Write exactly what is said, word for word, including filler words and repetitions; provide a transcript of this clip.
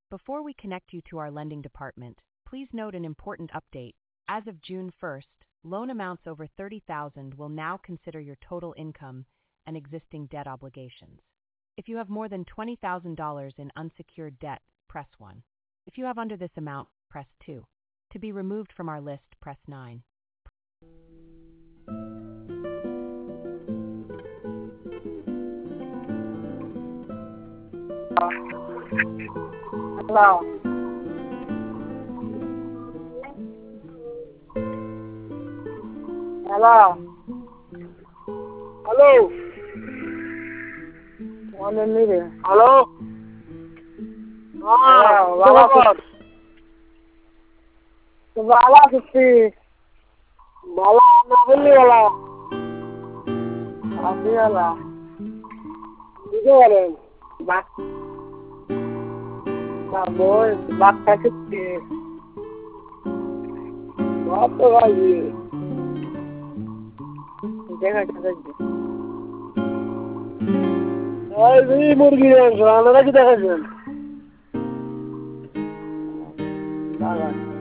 Before we connect you to our lending department, please note an important update. As of June first, loan amounts over thirty thousand dollars will now consider your total income and existing debt obligations. If you have more than twenty thousand dollars in unsecured debt, press one. If you have under this amount, press two. To be removed from our list, press nine. Hello. Hello. Hello. One minute. Hello. Ah, Hello. Bala Baba. Bala किसी Bala Nagli wala. आती वाला किसे वाले? बात बोल बात कैसे बात तो भाई जगह जगह आज भी मुर्गी है, खाना ना किधर है? बात